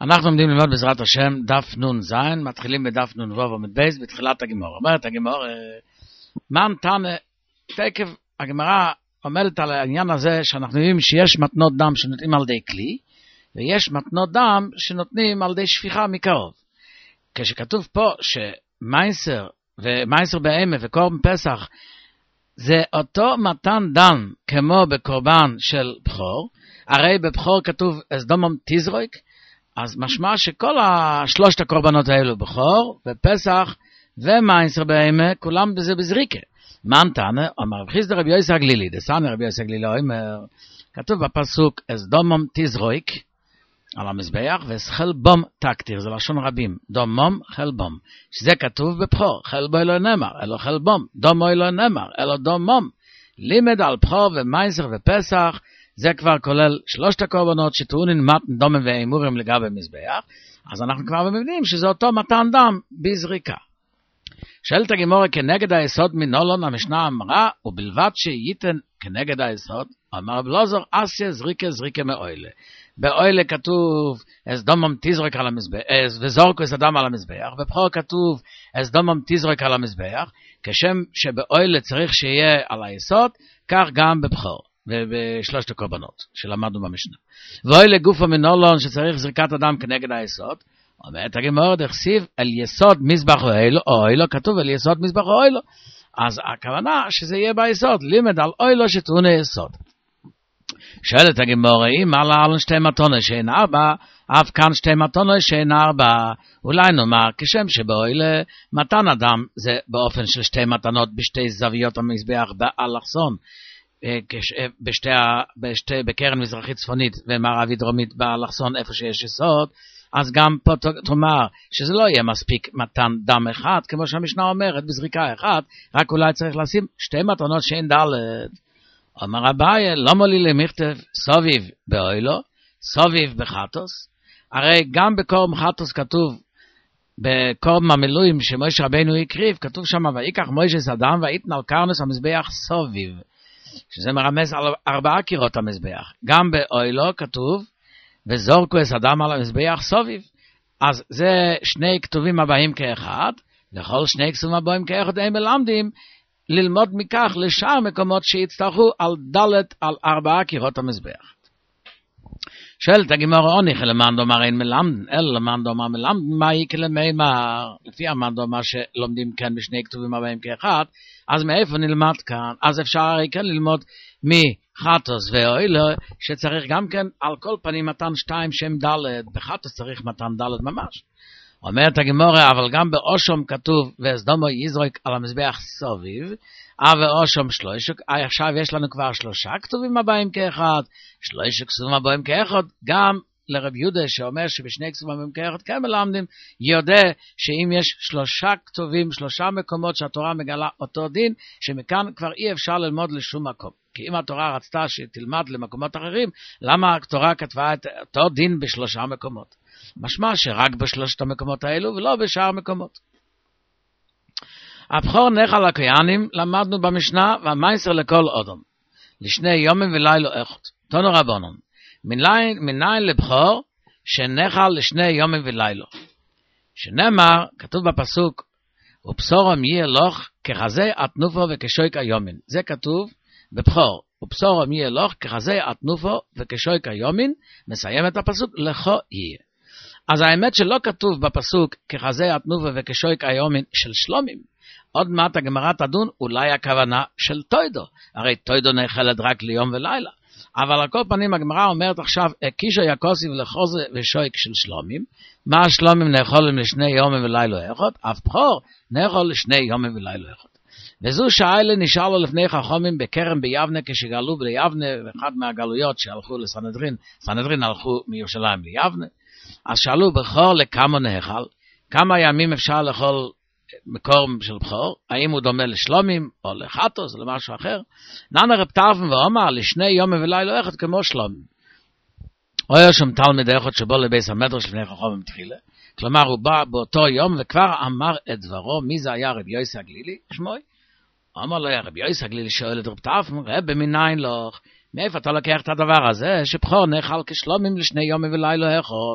אנחנו עומדים ללמוד בעזרת השם דף נון זין, מתחילים בדף נון וו עמוד בייס בתחילת הגמרא. אומרת הגמרא, מן תנא, תקף הגמרא עומדת על העניין הזה שאנחנו יודעים שיש מתנות דם שנותנים על ידי כלי, ויש מתנות דם שנותנים על ידי שפיכה מקרוב. כשכתוב פה שמייסר ומייסר בהמה וקורבן פסח זה אותו מתן דם כמו בקורבן של בחור, הרי בבחור כתוב אז דומם תזרויק, אז משמע שכל שלושת הקורבנות האלו בחור ופסח ומייסר בהמה כולם בזה בזריקה. מן תנא אמר רב חיסדא רבי יוסי הגלילי, דסנא רבי יוסי הגלילי אומר, כתוב בפסוק אז דומם תזרויק על המזבח, וחלבום תקטיר, זה לשון רבים, דומום חלבום, שזה כתוב בבחור, חלבו לא נאמר, אלו חלבום, דומו לא נאמר, אלו דומום, לימד על בחור ומייסר ופסח, זה כבר כולל שלושת הקורבנות שטעונים מתן דומה ואימורים לגבי מזבח, אז אנחנו כבר מבינים שזה אותו מתן דם בזריקה. שואלת הגמרא כנגד היסוד מנולון, המשנה אמרה, ובלבד שייתן כנגד היסוד, אמר רב אלעזר, אסיה זריקה מאוילה. באוילה כתוב, אז דומם תזרוק על המזבח, וזורקו את הדם על המזבח, ובחור כתוב, אז דומם תזרוק על המזבח, כשם שבאוילה צריך שיהיה על היסוד, כך גם בבחור, ובשלושת הקורבנות שלמדנו במשנה. ואוילה גופו מנולון שצריך זריקת הדם כנגד היסוד, אומרת הגמרא דכסיב על יסוד מזבח אוילו, כתוב על יסוד מזבח אוילו, אז הכוונה שזה יהיה ביסוד, לימד על אוילו שטעונה יסוד. שואלת הגמרא, אם עלה שתי מתנות שאין ארבע, אף כאן שתי מתנות שאין ארבע, אולי נאמר כשם שבאוילה מתן אדם זה באופן של שתי מתנות בשתי זוויות המזבח באלכסון, בקרן מזרחית צפונית ומערבית דרומית באלכסון איפה שיש יסוד, אז גם פה תאמר שזה לא יהיה מספיק מתן דם אחד, כמו שהמשנה אומרת בזריקה אחת, רק אולי צריך לשים שתי מתנות שאין דלת. אומר אביי, לא מולי למכתב סוביב באוילו, סוביב בחטוס, הרי גם בקורם חטוס כתוב, בקורם המילואים שמשה רבינו הקריב, כתוב שם, ויקח משה אדם ויתן על קרנס המזבח סוביב, שזה מרמז על 4 קירות המזבח. גם באוילו כתוב, וזורקו את אדם על המזבח סוביב. אז זה שני כתובים הבאים כאחד, וכל שני כתובים הבאים כאחד הם מלמדים ללמוד מכך לשאר מקומות שיצטרכו על דלת על 4 קירות המזבח. שואלת הגמרא עוניך למאן דאמר אין מלמדן, אלא למאן דאמר מלמדן, מה יקרה למימר? לפי המאן דאמר שלומדים כאן בשני כתובים הבאים כאחד, אז מאיפה נלמד כאן? אז אפשר הרי כן ללמוד מחטוס ואוילו, שצריך גם כן על כל פנים מתן 2 שם דלת, בחטוס צריך מתן דלת ממש. אומרת הגמרא, אבל גם באושום כתוב, וסדומו יזרוק על המזבח סוביב, ואושום שלושה, עכשיו יש לנו כבר 3 כתובים הבאים כאחד, 3 כתובים הבאים כאחד, גם לרב יהודה שאומר שבשני כתובים הבאים כאחד כן מלמדים, יודע שאם יש 3 כתובים, 3 מקומות שהתורה מגלה אותו דין, שמכאן כבר אי אפשר ללמוד לשום מקום. כי אם התורה רצתה שתלמד למקומות אחרים, למה התורה כתבה את אותו דין ב3 מקומות? משמע שרק ב3 המקומות האלו ולא בשאר מקומות. הבחור נחל הכהנים למדנו במשנה, והמייסר לכל אדם לשני יומים ולילה אחד. תנו רבנן, מניין לבחור שנחל לשני יומים ולילה, שנאמר כתוב בפסוק ובשורם יהיה לך כחזה התנופו וכשויק היומין. זה כתוב בבחור, ובשורם יהיה לך כחזה התנופו וכשויק היומין, מסיים את הפסוק לכו יהיה. אז האמת שלא כתוב בפסוק כחזה התנופה וכשויק היומין של שלומים. עוד מעט הגמרא תדון אולי הכוונה של תוידו, הרי תוידו נאכלת רק ליום ולילה. אבל על כל פנים הגמרא אומרת עכשיו קישו יקוסיב לחוזה ושויק של שלומים. מה השלומים נאכולים לשני יומים ולילה אחד? אף בחור נאכול לשני יומים ולילה אחד. וזו שאלה נשאר לו לפני חכמים בכרם ביבנה, כשגלו ביבנה, ואחד מהגלויות שהלכו לסנהדרין, סנהדרין הלכו מירושלים ליבנה, אז שאלו בחור לכמה נאכל, כמה ימים אפשר לאכול מקור של בחור, האם הוא דומה לשלומים או לחטוס או למשהו אחר? נענה רב טרפון ואומר לשני יום ולילה אחד כמו שלומים. או יש שם תלמיד אחד שבו לבית המדרש לפני חכמים תחילה, כלומר הוא בא באותו יום וכבר אמר את דברו. מי זה היה? רב יוסי הגלילי שמוי? אמר לו, רב יוסי הגלילי שואל את רב טרפון, רב מניין לך, מאיפה אתה לוקח את הדבר הזה שבחור נאכל כשלומים לשני יום ולילה אחד?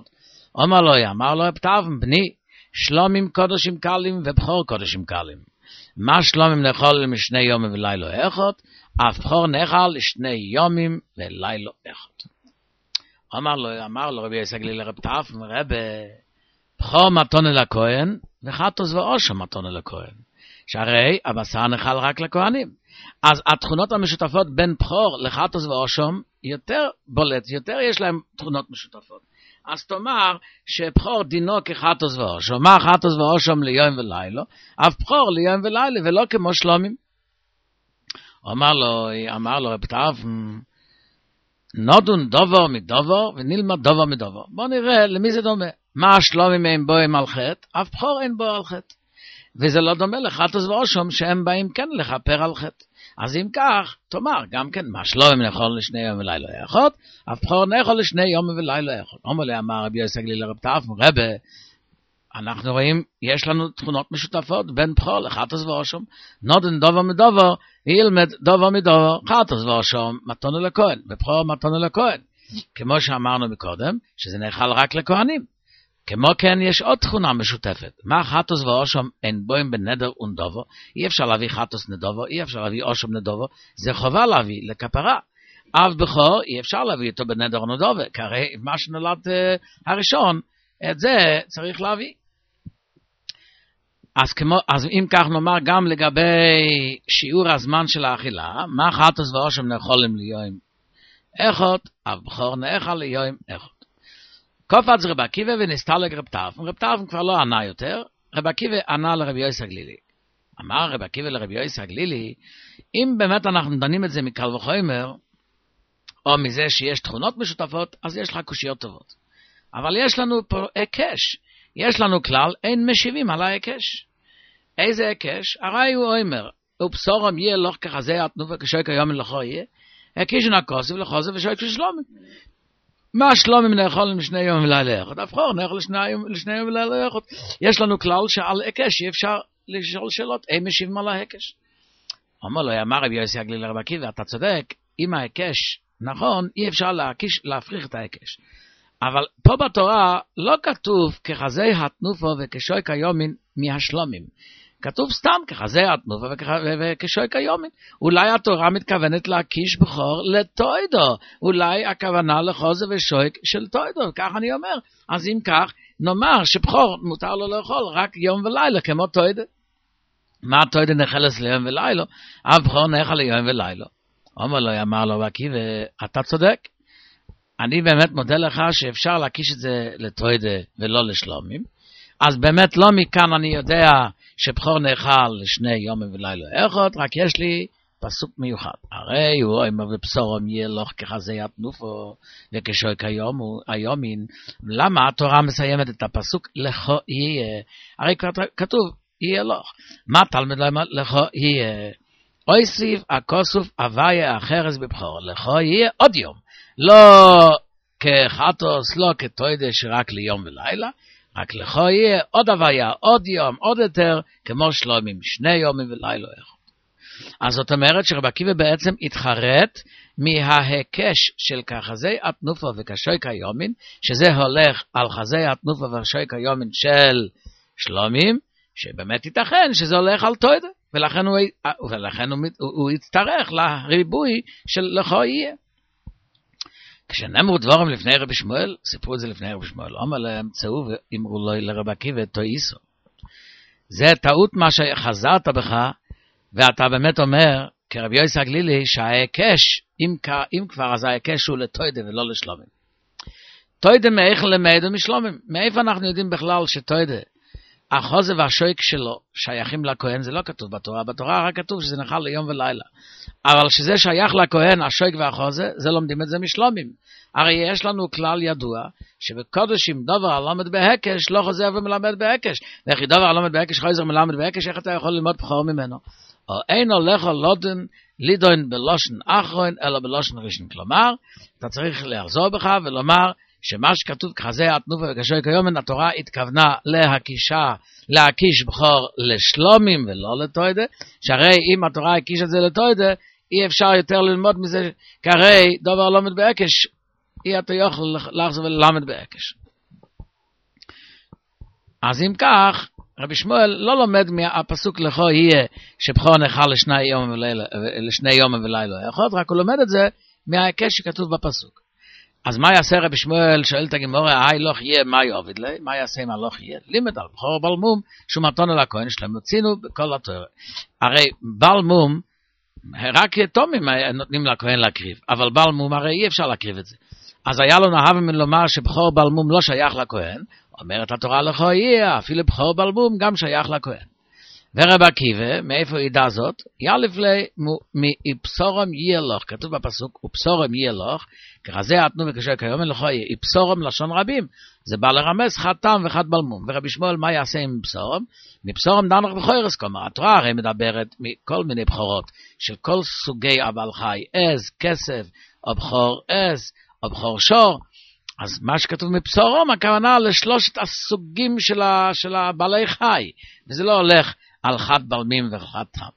אמר לו פטאפן, בני, שלומים קודשים קלים ובחור קודשים קלים. מה שלומים נאכול משני יומים ולילה אחד, אף בחור נאכל לשני יומים ולילה אחד. אמר לו רבי יוסי גלילי לרב פטאפן, רבי, בחור מתונה לכהן, וחטוס ועושר מתונה לכהן. שהרי הבשר נאכל רק לכהנים. אז התכונות המשותפות בין בחור לחטוס ועושם יותר בולט, יותר יש להם תכונות משותפות. אז תאמר שבחור דינו כחטוס ועושם, מה חטוס ועושם ליום ולילה, אף בחור ליום ולילה ולא כמו שלומים. אמר לו רב פטאפן, נודון דובר מדובר ונלמד דובר מדובר. בוא נראה למי זה דומה. מה השלומים אין בו על חטא, אף בחור אין בו על חטא. וזה לא דומה לחטוס ועושם שהם באים כן לכפר על חטא. אז אם כך, תאמר גם כן, מה שלומים נאכול לשני יום ולילה אחד, אף בחור נאכול לשני יום ולילה אחד. אמר רבי יוסי גלילי לרב פטאפן, רבי, אנחנו רואים, יש לנו תכונות משותפות בין בחור לחטוס ועושם. נודן דובר מדובר, ילמד דובר מדובר, חטוס ועושם מתונה לכהן, ובחור מתונה לכהן. כמו שאמרנו מקודם, שזה נאכל רק לכהנים. כמו כן יש עוד תכונה משותפת. מה חטוס ועושם אין בוים בנדר ונדובו, אי אפשר להביא חטוס נדובו, אי אפשר להביא עושם נדובו, זה חובה להביא לכפרה. אב בכור אי אפשר להביא אותו בנדר ונדובו, כי הרי מה שנולד הראשון, את זה צריך להביא. אז אם כך נאמר גם לגבי שיעור הזמן של האכילה, מה חטוס ועושם נאכולים ליום אחד, אב בכור נאכל ליום אחד. קופץ רב עקיבא ונסתלק רב פטאפן. רב פטאפן כבר לא ענה יותר, רב עקיבא ענה לרבי יוסי גלילי. אמר רב עקיבא לרבי יוסי גלילי, אם באמת אנחנו דנים את זה מקל וחומר, או מזה שיש תכונות משותפות, אז יש לך קושיות טובות. אבל יש לנו פה הקש. יש לנו כלל, אין משיבים על ההקש. איזה הקש? הרי הוא אומר, ובשורם יהיה לך כחזה התנופה כשוק היום לכו יהיה, הקישון הכוסף לחוזף ושוק שלומי. מה שלומים נאכול לשני יום ולילה אחד? אף בחור נאכול לשני יום ולילה אחד. יש לנו כלל שעל הקש אי אפשר לשאול שאלות, אין משיבים על ההקש. אמר לו, אמר רבי יוסי גלילי לרב עקיבא, אתה צודק, אם ההקש נכון, אי אפשר להפריך את ההקש. אבל פה בתורה לא כתוב כחזה התנופו וכשויק היומין מהשלומים. כתוב סתם כחזה התנופו וכשויק היומין. אולי התורה מתכוונת להקיש בחור לתוידו. אולי הכוונה לחוזה ושויק של תוידו. כך אני אומר. אז אם כך, נאמר שבחור מותר לו לאכול רק יום ולילה כמו תוידו. מה תוידו נחלס ליום ולילה? אף בחור נחל ליום ולילה. אמר לו עקיבא, אתה צודק. אני באמת מודה לך שאפשר להקיש את זה לתוידה ולא לשלומים. אז באמת לא מכאן אני יודע שבחור נאכל לשני יום ולילה אחד, רק יש לי פסוק מיוחד. הרי הוא אומר ובשורם יהיה לך כחזה התנופו וכשויק היומין. למה התורה מסיימת את הפסוק לכו יהיה? הרי כבר כתוב יהיה לך. מה תלמד למה לכו יהיה? אויסיב הכוסוף הוויה החרס בבחור. לכו יהיה עוד יום. לא כחטוס, לא כתוידה שרק ליום ולילה, רק לכו יהיה עוד הוויה, עוד יום, עוד יותר, כמו שלומים, שני יומים ולילה אחד. אז זאת אומרת שרב עקיבא בעצם התחרט מההיקש של כחזה התנופה וכשויק היומין, שזה הולך על חזה התנופה וכשויק היומין של שלומים, שבאמת ייתכן שזה הולך על תוידה, ולכן הוא יצטרך לריבוי של לכו יהיה. כשנאמרו דבורם לפני רבי שמואל, סיפרו את זה לפני רבי שמואל, אמר להם צאו ואמרו לו לרב עקיבא תויסו. זה טעות מה שחזרת בך, ואתה באמת אומר, כרבי יוסי גלילי, שההיקש, אם כבר, אז ההיקש הוא לתוידה ולא לשלומים. תוידה מאיך למד ומשלומים. מאיפה אנחנו יודעים בכלל שתוידה, החוזה והשויק שלו שייכים לכהן, זה לא כתוב בתורה. בתורה רק כתוב שזה נחל ליום ולילה. אבל שזה שייך לכהן, השויק והחוזה, זה לומדים את זה משלומים. הרי יש לנו כלל ידוע, שבקודשים דובר הלומד בהקש, לא חוזר ומלמד בהקש. וכי דובר הלומד בהקש, חוזר ומלמד בהקש, איך אתה יכול ללמוד בחור ממנו? או אין הולך לודן, לידון בלושן אחרון, אלא בלושן ראשון. כלומר, אתה צריך לחזור בך ולומר, שמה שכתוב כחזה התנופה וכשויק היומין, התורה התכוונה להקיש בחור לשלומים ולא לתוידה, שהרי אם התורה הקיש את זה לתוידה, אי אפשר יותר ללמוד מזה, כהרי דבר לומד בהקש, אי אתה יוכל לחזור וללמד בהקש. אז אם כך, רבי שמואל לא לומד מהפסוק לכו יהיה שבכור נאכל לשני יום ולילה אחד, רק הוא לומד את זה מההיקש שכתוב בפסוק. אז מה יעשה רבי שמואל? שואל את הגמרא, היי לוך יהיה, מה יעבוד לי? מה יעשה אם הלוך יהיה? לימד על בכור בעל מום, שהוא מתון אל הכהן שלהם, מצינו בכל התורה. הרי בעל מום, רק יתומים נותנים לכהן להקריב, אבל בעל מום הרי אי אפשר להקריב את זה. אז היה לו נהב מן לומר שבכור בעל מום לא שייך לכהן, אומרת התורה לכו יהיה, אפילו בכור בעל מום גם שייך לכהן. ורב עקיבא, מאיפה ידע זאת? יאלף לי מאיפסורם יהיה לך, כתוב בפסוק, ופסורם יהיה לך, כרזה עתנו וקשה כיום לכו יהיה, איפסורם לשון רבים, זה בא לרמז חד טעם וחד בלמום. ורבי שמואל מה יעשה עם איפסורם? מבשורם דנך בכוירס, כלומר, התורה הרי מדברת מכל מיני בכורות, של כל סוגי הבעל חי, עז, כסף, או בכור עז, או בכור שור, אז מה שכתוב מבשורם, הכוונה לשלושת הסוגים של הבעלי חי, וזה לא הולך על חד בלמים וחד טעם.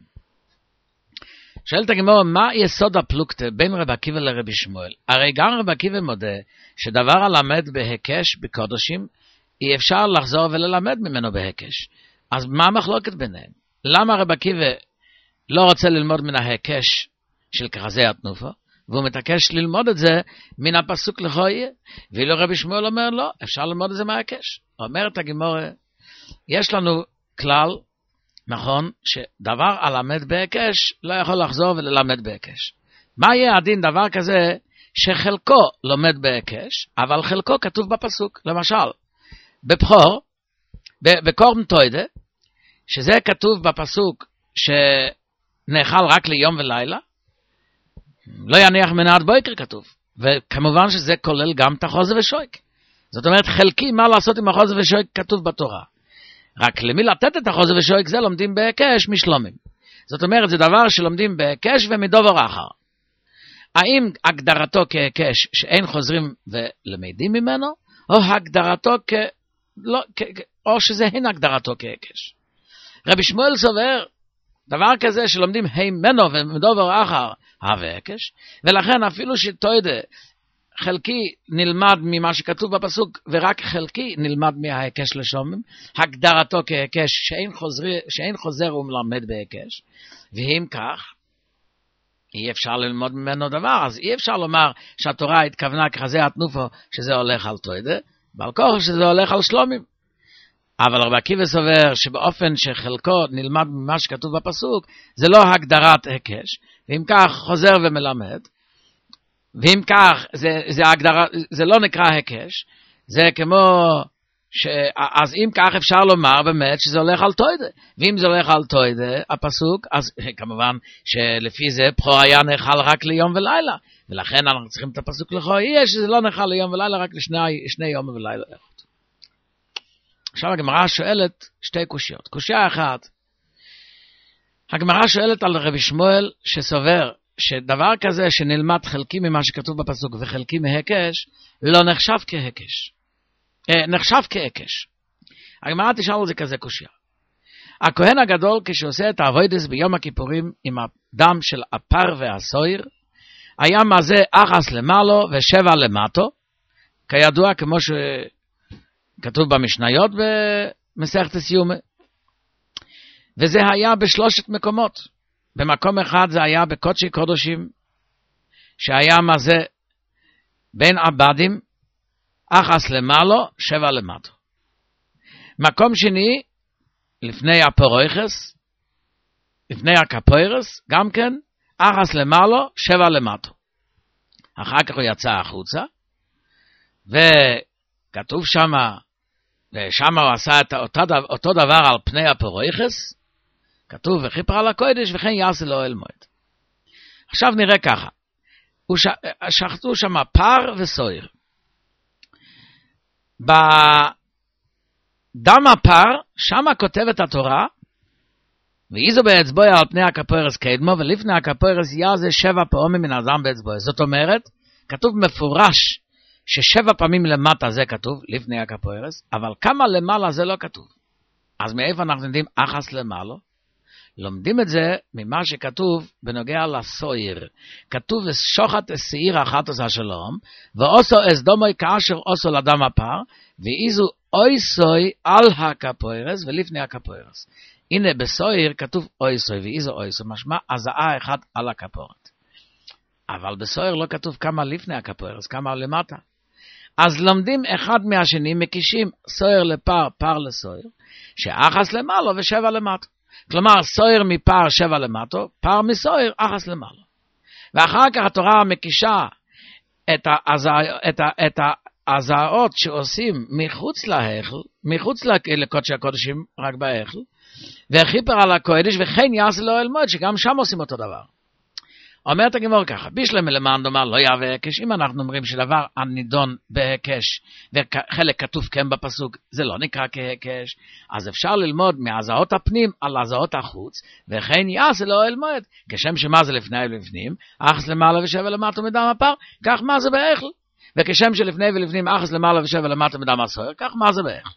שואלת הגמרא, מה יסוד הפלוגתא בין רבי עקיבא לרבי שמואל? הרי גם רבי עקיבא מודה שדבר הלמד בהיקש בקודשים, אי אפשר לחזור וללמד ממנו בהיקש. אז מה המחלוקת ביניהם? למה רבי עקיבא לא רוצה ללמוד מן ההיקש של כרזי התנופה, והוא מתעקש ללמוד את זה מן הפסוק לכו יהיה? ואילו רבי שמואל אומר לא, אפשר ללמוד את זה מההיקש. אומרת הגמרא, יש לנו כלל, נכון, שדבר הלמד בהיקש לא יכול לחזור וללמד בהיקש. מה יהיה הדין דבר כזה שחלקו לומד בהיקש, אבל חלקו כתוב בפסוק? למשל, בבכור, בקורם תוידה, שזה כתוב בפסוק שנאכל רק ליום ולילה, לא יניח מן עד בוקר כתוב, וכמובן שזה כולל גם את החוזר ושויק. זאת אומרת, חלקי מה לעשות עם החוזר ושויק כתוב בתורה. רק למי לתת את החוזר ושויק זה לומדים בהיקש משלומים. זאת אומרת, זה דבר שלומדים בהיקש ומדובר אחר. האם הגדרתו כהיקש שאין חוזרים ולמדים ממנו, או הגדרתו או שזה אין הגדרתו כהיקש. רבי שמואל סובר דבר כזה שלומדים הימנו ומדובר אחר הווה היקש, ולכן אפילו שתוידה חלקי נלמד ממה שכתוב בפסוק, ורק חלקי נלמד מההיקש לשומם, הגדרתו כהיקש שאין חוזר ומלמד בהיקש, ואם כך, אי אפשר ללמוד ממנו דבר, אז אי אפשר לומר שהתורה התכוונה ככזה התנופו שזה הולך על תוידה, ועל כוח שזה הולך על שלומים. אבל רבי עקיבא סובר שבאופן שחלקו נלמד ממה שכתוב בפסוק, זה לא הגדרת היקש, ואם כך חוזר ומלמד, ואם כך זה לא נקרא היקש, זה כמו, אז אם כך אפשר לומר באמת שזה הולך על תוידה, ואם זה הולך על תוידה, הפסוק, אז כמובן שלפי זה בכור היה נאכל רק ליום ולילה, ולכן אנחנו צריכים את הפסוק לכו יהיה שזה לא נאכל ליום ולילה, רק לשני יום ולילה אחד. עכשיו הגמרא שואלת שתי קושיות. קושיה אחת, הגמרא שואלת על רבי שמואל שסובר שדבר כזה שנלמד חלקי ממה שכתוב בפסוק וחלקי מהיקש, לא נחשב כהיקש. נחשב כהיקש. הגמרא תשאל על זה כזה קושיה. הכהן הגדול כשעושה את העבודס ביום הכיפורים עם הדם של הפר והסויר, היה מזה אחס למעלו ושבע למטו, כידוע כמו שכתוב במשניות במסכת סיומה. וזה היה בשלושת מקומות. במקום אחד זה היה בקודשי קודשים, שהיה מזה בין עבדים, אחס למעלו, שבע למטו. מקום שני, לפני הפרויכס, לפני הכפוירס, גם כן, אחס למעלו, שבע למטו. אחר כך הוא יצא החוצה, וכתוב שמה, ושם הוא עשה את אותו דבר על פני הפרויכס, כתוב וכיפר על הקודש וכן יעשה לו אל מועד. עכשיו נראה ככה, שחטו שם פר וסויר. בדם הפר, שם כותבת התורה, ואיזו באצבוי על פני הכפוירס קדמו, ולפני הכפוירס יעשה 7 פעמים מן הדם באצבוי. זאת אומרת, כתוב מפורש, ש7 פעמים למטה זה כתוב, לפני הכפוירס, אבל כמה למעלה זה לא כתוב. אז מאיפה אנחנו יודעים אחס למעלה? לומדים את זה ממה שכתוב בנוגע לסויר. כתוב ושוחט השעיר אחת עושה שלום, ועושו אסדומוי כאשר עושו לדם הפר, ואיזו אויסוי על הכפוירס ולפני הכפוירס. הנה בסויר כתוב אויסוי ואיזו אויסוי, משמע הזעה אחד על הכפורת. אבל בסויר לא כתוב כמה לפני הכפוירס, כמה למטה. אז לומדים אחד מהשני, מקישים סויר לפר, פר לסויר, שאחס למעלה ושבע למטה. כלומר, סויר מפר שבע למטו, פר מסויר אחס למעלה. ואחר כך התורה מקישה את ההזעות שעושים מחוץ להיכל, מחוץ לקודש הקודשים, רק בהיכל, וכיפר על הקודש, וכן יעשה לו אל מועד, שגם שם עושים אותו דבר. אומרת הגמרא ככה, בישלם למען דומר לא יהווה הקש, אם אנחנו אומרים שדבר הנידון בהקש, וחלק כתוב כן בפסוק, זה לא נקרא כהקש, אז אפשר ללמוד מהזעות הפנים על הזעות החוץ, וכן יעשה לו אל מועד, כשם שמה זה לפני ולפנים, אחס למעלה ושבע למטה מדם הפר, כך מה זה בהיכל, וכשם שלפני ולפנים, אחס למעלה ושבע למטה מדם הסויר, כך מה זה בהיכל.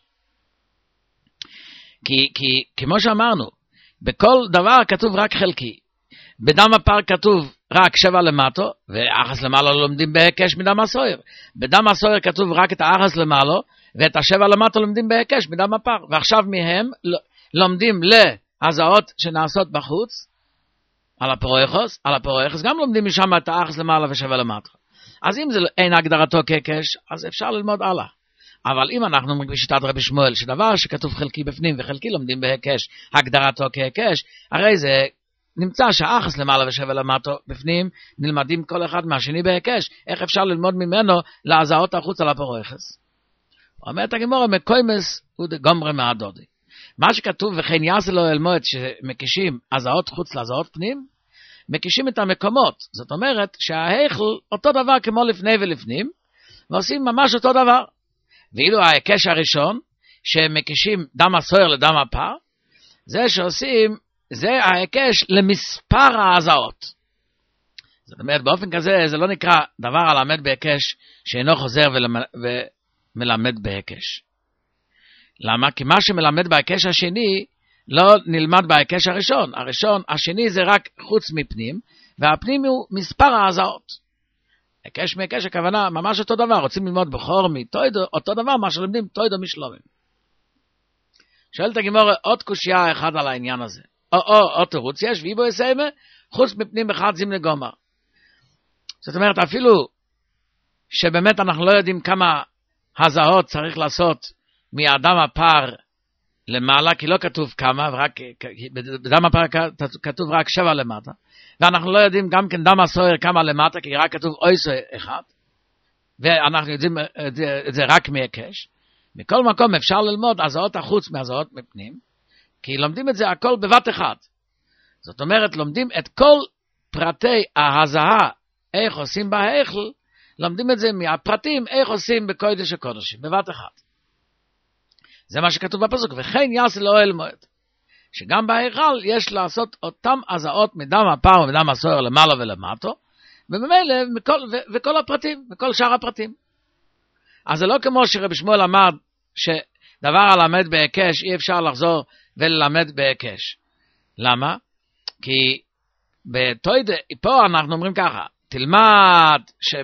כי כמו שאמרנו, בכל דבר כתוב רק חלקי, בדם הפר כתוב רק שבע למטו, ואחס למעלה לומדים בהקש מדם הסויר. בדם הסויר כתוב רק את האחס למעלה, ואת השבע למטו לומדים בהקש מדם הפר. ועכשיו מהם לומדים להזעות שנעשות בחוץ, על הפרויכוס, גם לומדים משם את האחס למעלה ושבע למטו. אז אם זה אין הגדרתו כהקש, אז אפשר ללמוד הלאה. אבל אם אנחנו אומרים בשיטת רבי שמואל, שדבר שכתוב חלקי בפנים וחלקי לומדים בהקש, הגדרתו כהקש, הרי זה נמצא שהאחס למעלה ושבע למטו בפנים נלמדים כל אחד מהשני בהקש. איך אפשר ללמוד ממנו להזעות החוץ על הפרויכס? אומרת הגמרא, מקוימס הוא דגומרי מהדודי. מה שכתוב וכן יעשה לו אל מועד, שמקישים הזעות חוץ להזעות פנים, מקישים את המקומות. זאת אומרת שההיכל אותו דבר כמו לפני ולפנים, ועושים ממש אותו דבר. ואילו ההקש הראשון שמקישים דם הסויר לדם הפר, זה שעושים זה ההקש למספר ההזעות. זאת אומרת, באופן כזה, זה לא נקרא דבר הלמד בהקש, שאינו חוזר ומלמד בהקש. למה? כי מה שמלמד בהקש השני, לא נלמד בהקש הראשון. השני זה רק חוץ מפנים, והפנים הוא מספר ההזעות. הקש מהקש, הכוונה, ממש אותו דבר. רוצים ללמוד בחור מתוידו, אותו דבר, מה שלומדים תוידו משלומים. שואלת הגמרא, עוד קושיה אחד על העניין הזה. או תירוץ יש, ואיבו יסיימה, חוץ מפנים אחד זימנה גומר. זאת אומרת, אפילו שבאמת אנחנו לא יודעים כמה הזעות צריך לעשות מאדם הפר למעלה, כי לא כתוב כמה, בדם הפר כתוב רק 7 למטה, ואנחנו לא יודעים גם כן דם הסויר כמה למטה, כי רק כתוב אויסו אחד, ואנחנו יודעים את זה רק מהקש. מכל מקום אפשר ללמוד הזעות החוץ מהזעות מפנים, כי לומדים את זה הכל בבת אחד. זאת אומרת, לומדים את כל פרטי ההזעה, איך עושים בהיכל, לומדים את זה מהפרטים, איך עושים בקודש הקודשים, בבת אחד. זה מה שכתוב בפסוק, וכן יעשה לו אל מועד. שגם בהיכל יש לעשות אותם הזעות מדם הפר ומדם הסויר למעלה ולמטו, ובמילא וכל הפרטים, וכל שאר הפרטים. אז זה לא כמו שרבי שמואל אמר, שדבר הלמד בהקש אי אפשר לחזור וללמד בהקש. למה? כי פה אנחנו אומרים ככה, תלמד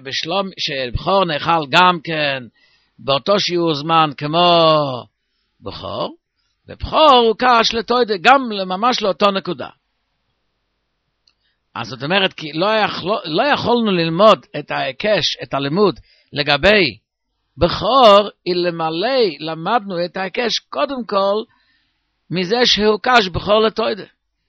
שבחור נאכל גם כן באותו שיעור זמן כמו בחור, ובחור הוא קש לתוידה גם ממש לאותו נקודה. אז זאת אומרת, כי לא יכולנו ללמוד את ההקש, את הלימוד לגבי בחור, אלמלא למדנו את ההקש קודם כל מזה שהוא קש בחור לתוידה.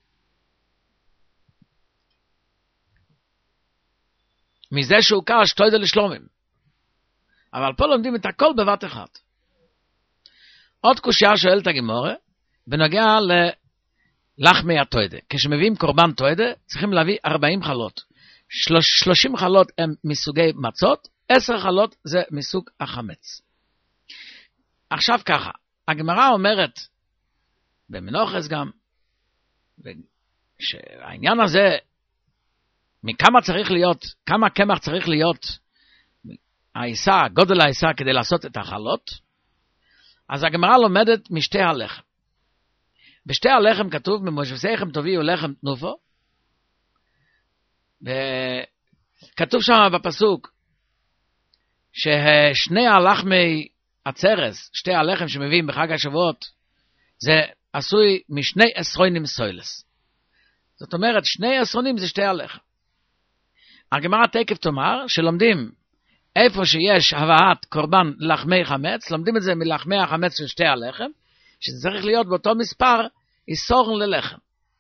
מזה שהוא קש תוידה לשלומים. אבל פה לומדים את הכל בבת אחת. עוד קושיה שואלת הגמרא, בנוגע ללחמי התוידה. כשמביאים קורבן תוידה, צריכים להביא 40 חלות. 30 חלות הם מסוגי מצות, 10 חלות זה מסוג החמץ. עכשיו ככה, הגמרא אומרת, במנוחס גם, שהעניין הזה, מכמה צריך להיות, כמה קמח צריך להיות, העיסה, גודל העיסה כדי לעשות את החלות, אז הגמרא לומדת משתי הלחם. בשתי הלחם כתוב, ממושבסיכם תביאו לחם תנופו, וכתוב שם בפסוק, ששני הלחמי הצרס, שתי הלחם שמביאים בחג השבועות, זה עשוי משני עשרונים סוילס. זאת אומרת, שני עשרונים זה שתי הלחם. הגמרא תקף תאמר, שלומדים איפה שיש הבאת קורבן לחמי חמץ, לומדים את זה מלחמי החמץ של שתי הלחם, שזה צריך להיות באותו מספר, איסור ללחם.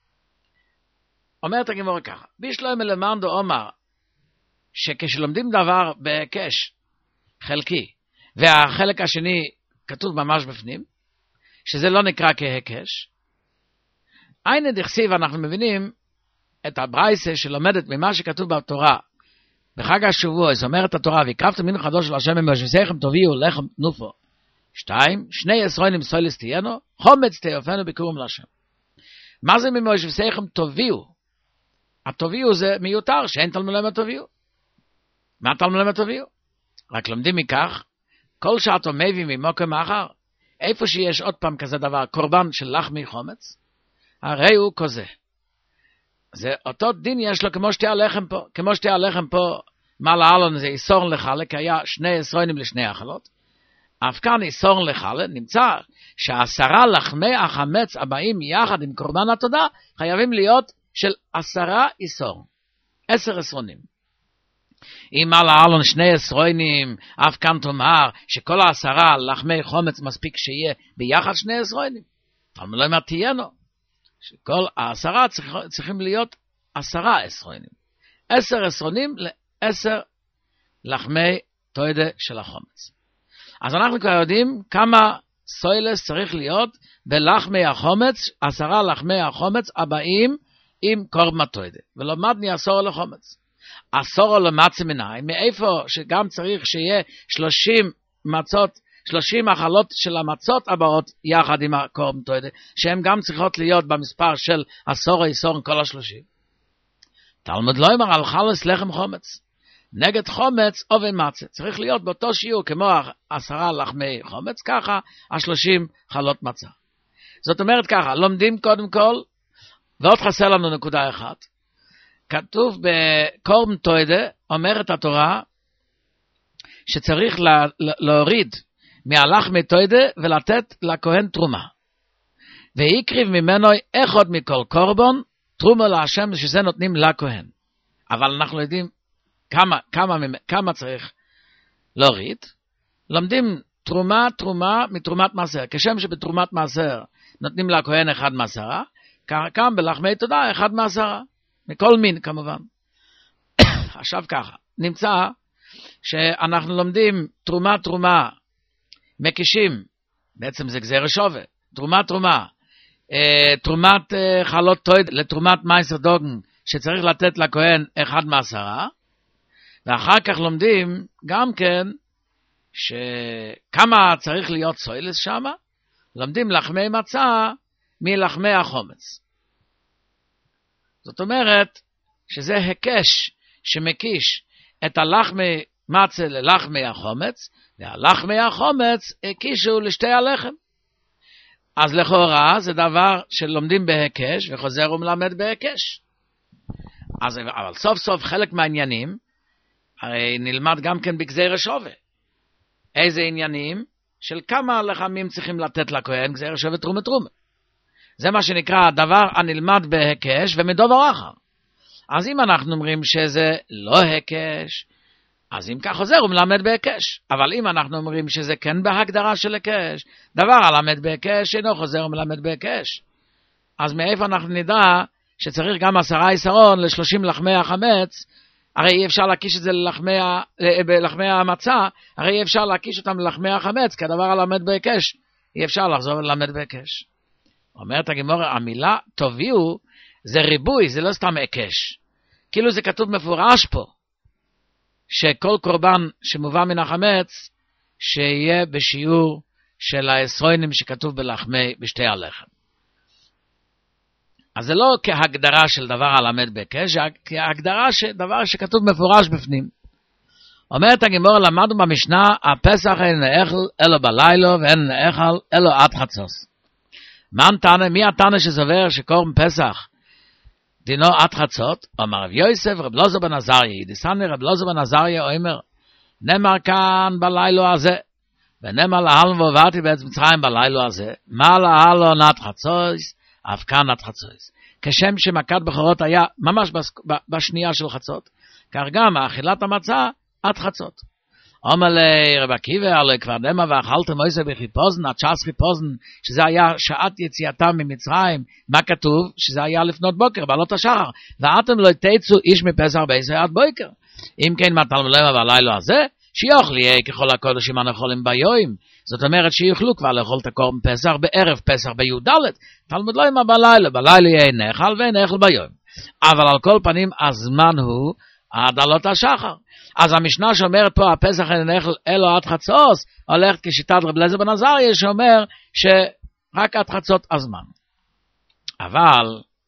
אומרת הגמרא ככה, בישלוימה למאן דאמר, שכשלומדים דבר בהיקש חלקי, והחלק השני כתוב ממש בפנים, שזה לא נקרא כהיקש, עין דכסיב אנחנו מבינים את הברייסה שלומדת ממה שכתוב בתורה, בחג השבוע, זאת אומרת התורה, ויקרבתם מן חדוש של השם ממושבסיכם תביאו לחם תנופו. 2, שני עשרונים סוילס תהיינו, חומץ תאפנו ביקורם להשם. מה זה ממושבסיכם תביאו? התביאו זה מיותר, שאין תלמוד למה תביאו. מה תלמוד למה תביאו? רק לומדים מכך, כל שאתו מביא ממוקם אחר, איפה שיש עוד פעם כזה דבר, קורבן של לחמי חומץ, הרי הוא כזה. זה אותו דין יש לו כמו שתי הלחם פה, כמו שתי הלחם פה, מה להלון זה איסור לחלק, היה שני עשרונים לשני החלות, אף כאן איסור לחלק, נמצא ש10 לחמי החמץ הבאים יחד עם קורבן התודה, חייבים להיות של 10 איסור, 10 עשרונים. אם מה להלון שני עשרונים, אף כאן תאמר שכל 10 לחמי חומץ מספיק שיהיה ביחד שני עשרונים, אבל לא אמר תהיינו, שכל 10 צריכים להיות 10 עשרונים. 10 עשרונים ל10 לחמי תוידה של החומץ. אז אנחנו כבר יודעים כמה סוילס צריך להיות בלחמי החומץ, 10 לחמי החומץ הבאים עם קורבן תוידה. ולמדני 10 לחומץ. 10 למצה מנין, מאיפה שגם צריך שיהיה 30 מצות, 30 החלות של המצות הבאות יחד עם הקורבן תוידה, שהן גם צריכות להיות במספר של 10 איסור כל 30. תלמוד לא אמר על חלס לחם חומץ. נגד חומץ אובן מצה. צריך להיות באותו שיעור כמו 10 לחמי חומץ, ככה 30 חלות מצה. זאת אומרת ככה, לומדים קודם כל, ועוד חסר לנו נקודה אחת. כתוב בקורבן תוידה, אומרת התורה, שצריך להוריד מהלחמי תוידה ולתת לכהן תרומה. ויקריב ממנו אחד מכל קורבן, תרומה להשם שזה נותנים לכהן. אבל אנחנו יודעים כמה צריך להוריד. לומדים תרומה מתרומת מעשר. כשם שבתרומת מעשר נותנים לכהן 1 מ10, כאן בלחמי תודה 1 מ10. מכל מין כמובן. עכשיו ככה, נמצא שאנחנו לומדים תרומה, מקישים, בעצם זה גזיר שווה, תרומה, תרומת חלות תויד לתרומת מייסר דוגן, שצריך לתת לכהן 1 מ10, ואחר כך לומדים גם כן, שכמה צריך להיות סוילס שם, לומדים לחמי מצה מלחמי החומץ. זאת אומרת, שזה הקש שמקיש את הלחמי מצה ללחמי החומץ, והלחמי החומץ הקישו לשתי הלחם. אז לכאורה זה דבר שלומדים בהקש וחוזר ומלמד בהקש. אבל סוף סוף חלק מהעניינים, הרי נלמד גם כן בגזיר שווה. איזה עניינים? של כמה לחמים צריכים לתת לכהן גזיר שווה תרומה. זה מה שנקרא הדבר הנלמד בהקש ומדובר אחר. אז אם אנחנו אומרים שזה לא הקש, אז אם כך חוזר ומלמד בהקש. אבל אם אנחנו אומרים שזה כן בהגדרה של הקש, דבר הלמד בהקש אינו חוזר ומלמד בהקש. אז מאיפה אנחנו נדע שצריך גם 10 איסרון ל30 לחמי החמץ, הרי אי אפשר להקיש את זה בלחמי המצה, הרי אי אפשר להקיש אותם ללחמי החמץ, כי הדבר הלמד בהקש, אי אפשר לחזור וללמד בהקש. אומרת הגמרא, המילה תביאו זה ריבוי, זה לא סתם הקש. כאילו זה כתוב מפורש פה, שכל קורבן שמובא מן החמץ, שיהיה בשיעור של העשרונים שכתוב בשתי הלחם. אז זה לא כהגדרה של דבר הלמד בהקש, כהגדרה של דבר שכתוב מפורש בפנים. אומרת הגמרא, למדנו במשנה, הפסח אין נאכל אלו בלילה ואין נאכל אלו עד חצות. מן תנא, מי התנא שסובר שקורבן פסח דינו עד חצות? אומר רב יוסף, רב אלעזר בן עזריה, דיסני רב אלעזר בן עזריה, אומר, נאמר כאן בלילה הזה, ונאמר להלן ועברתי בארץ מצרים בלילה הזה, מה להלן עד חצות, אף כאן עד חצות. כשם שמכת בכורות היה ממש בשנייה של חצות, כך גם אכילת המצה עד חצות. אומר לרב עקיבא, הלוא כבר דמה ואכלתם מויסה בחיפוזן, עד שעת חיפוזן, שזה היה שעת יציאתם ממצרים, מה כתוב? שזה היה לפנות בוקר, בעלות השחר, ואתם לא תצאו איש מפסח בעשר עד בוקר. אם כן, מה תלמוד למה בלילה הזה? שיאכל יהיה ככל הקודשים הנאכולים ביום. זאת אומרת שיוכלו כבר לאכול את הקורבן פסח בערב פסח בי"ד. תלמוד למה בלילה יהיה נאכל ונאכל ביום. אבל על כל פנים הזמן הוא עד עלות השחר. אז המשנה שאומרת פה הפסח נאכל אלו עד חצות, הולכת כשיטת רב אליעזר בן עזריה שאומר שרק עד חצות הזמן. אבל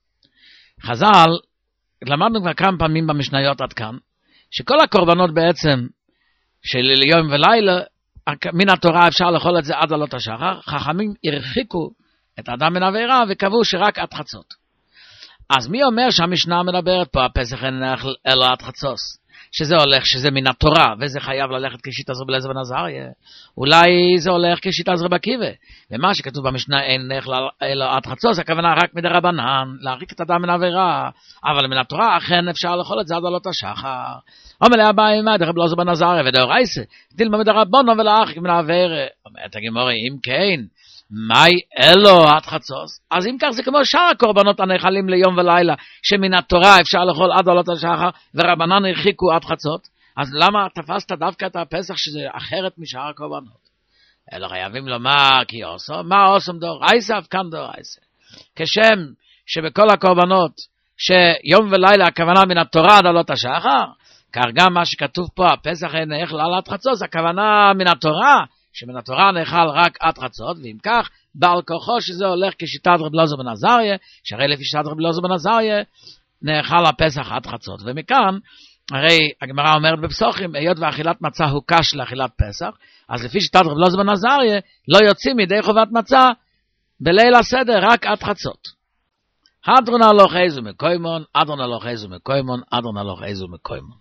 חז"ל, למדנו כבר כמה פעמים במשניות עד כאן, שכל הקורבנות בעצם של יום ולילה, מן התורה אפשר לאכול את זה עד עלות השחר. חכמים הרחיקו את האדם מן העבירה וקבעו שרק עד חצות. אז מי אומר שהמשנה מדברת פה הפסח נאכל אלו עד חצות? שזה הולך, שזה מן התורה, וזה חייב ללכת כשיטת רב אליעזר בן עזריה. אולי זה הולך כשיטת רב עקיבא. ומה שכתוב במשנה אין נאכל אלו עד חצות, הכוונה רק מדרבנן, להרחיק את האדם מן העבירה. אבל מן התורה אכן אפשר לאכול את זה עד עלות השחר. אומר לאביי מה רב אליעזר בן עזריה ודאורייתא דילמה מדרבנן ולהרחיק מן העבירה. אומרת הגמרא, אם כן, מאי אלו עד חצות? אז אם כך זה כמו שאר הקורבנות הנאכלים ליום ולילה, שמן התורה אפשר לאכול עד עלות השחר ורבנן הרחיקו עד חצות. אז למה תפסת דווקא את הפסח שזה אחרת משאר הקורבנות? אלא חייבים לומר כי עושו, מה עושם דאורייתא אף כאן דאורייתא. כשם שבכל הקורבנות שיום ולילה הכוונה מן התורה עד עלות השחר, כך גם מה שכתוב פה הפסח נאכל עד חצות, הכוונה מן התורה, שמן התורה נאכל רק עד חצות, ואם כך, בעל כוחו שזה הולך כשיטת רב אליעזר בן עזריה, שהרי לפי שיטת רב אליעזר בן עזריה, נאכל הפסח עד חצות. ומכאן, הרי הגמרא אומרת בפסוחים, היות ואכילת מצה הוא קש לאכילת פסח, אז לפי שיטת רב אליעזר בן עזריה, לא יוצאים מידי חובת מצה, בליל הסדר רק עד חצות. אדרון הלוך איזו מקוימון, אדרון הלוך איזו מקוימון, אדרון הלוך איזו מקוימון.